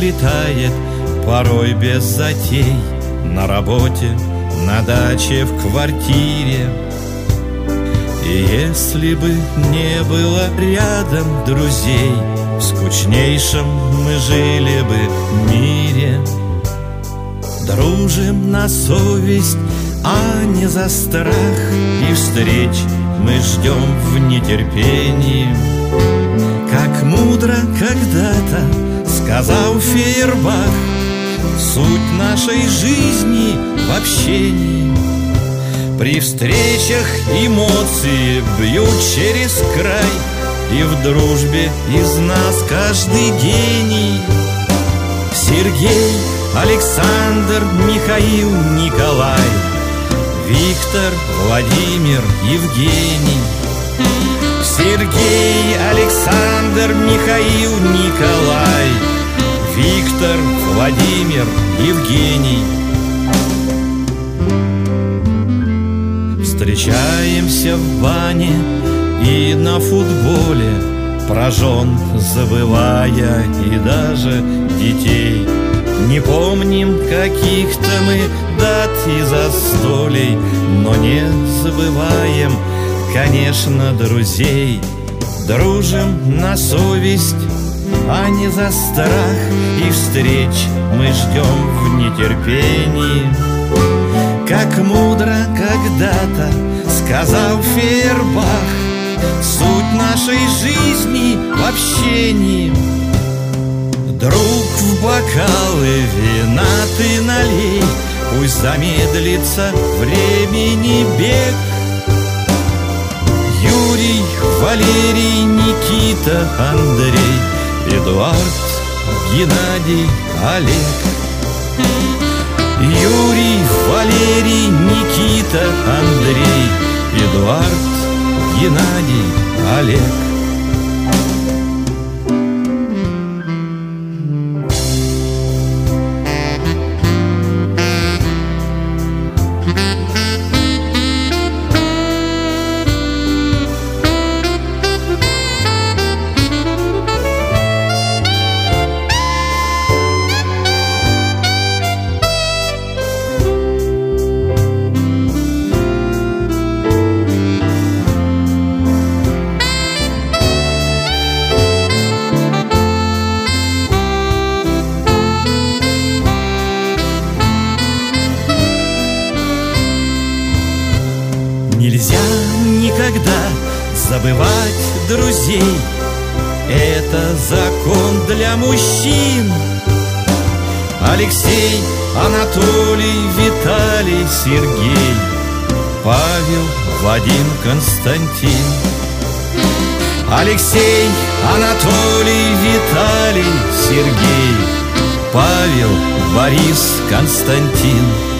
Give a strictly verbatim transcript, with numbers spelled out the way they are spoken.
летает, порой без затей, на работе, на даче, в квартире. И если бы не было рядом друзей, в скучнейшем мы жили бы мире. Дружим на совесть, а не за страх, и встреч мы ждем в нетерпении. Как мудро когда-то сказал Фейербах, суть нашей жизни в общении. При встречах эмоции бьют через край, и в дружбе из нас каждый гений. Сергей, Александр, Михаил, Николай, Виктор, Владимир, Евгений. Сергей, Александр, Михаил, Николай, Виктор, Владимир, Евгений. Встречаемся в бане и на футболе, про жен забывая и даже детей. Не помним каких-то мы дат и застолий, но не забываем, конечно, друзей. Дружим на совесть, а не за страх, и встреч мы ждем в нетерпении. Как мудро когда-то сказал Фейербах, суть нашей жизни в общении. Друг, в бокалы вина ты налей, пусть замедлится времени бег. Юрий, Валерий, Никита, Андрей, Эдуард, Геннадий, Олег. Юрий, Валерий, Никита, Андрей, Эдуард, Геннадий, Олег. Нельзя никогда забывать друзей, это закон для мужчин. Алексей, Анатолий, Виталий, Сергей, Павел, Вадим, Константин. Алексей, Анатолий, Виталий, Сергей, Павел, Борис, Константин.